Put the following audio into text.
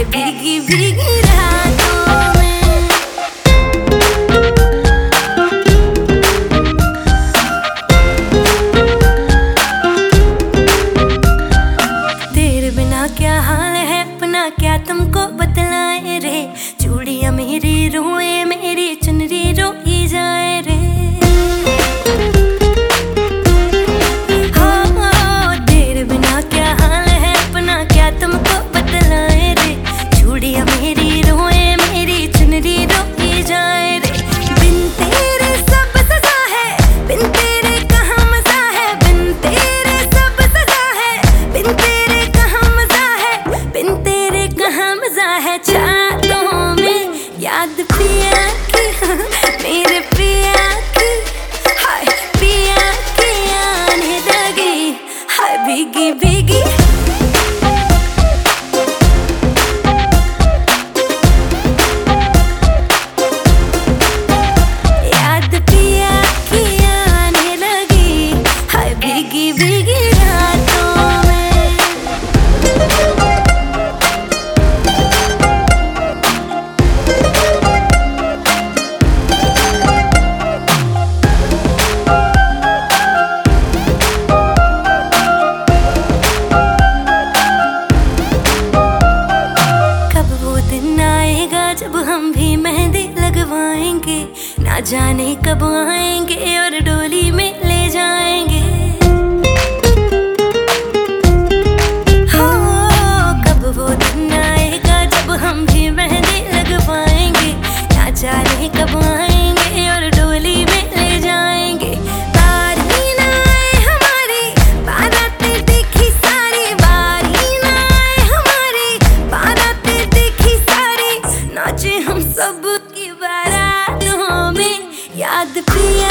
हाय भीगी भीगी रातों में। तेरे बिना क्या हाल है अपना, क्या तुमको बतलाए रे। चूड़ियां मेरी रोए, मेरी चुनरी रोई जाए रे। तेरे बिना क्या हाल है अपना, क्या तुमको बतलाए रे। चूड़ियां मेरी रोए, मेरी चुनरी रोई जाए रे। बिन तेरे सब सजा है, बिन तेरे कहाँ मजा है। बिन तेरे सब सजा है, बिन तेरे कहाँ मजा है। बिन तेरे कहाँ मजा है। चाहतों में याद पिया की, मेरे पिया की, हाय पिया की आने लगी, हाय भीगी भीगी। याद पिया की आने लगी, हाय भीगी भीगी रातों में। जब हम भी मेहंदी लगवाएंगे, ना जाने कब आएंगे और डोली में ले जाएंगे। हो कब वो दिन आएगा जब हम भी मेहंदी लगवाएंगे, ना जाने कब आएंगे और डोली में ले जाएंगे। बारी ना आए हमारी बारातें देखी सारी, बारी ना आए हमारी बारातें देखी सारी। नाचे हम सब की बारातों में, याद पिया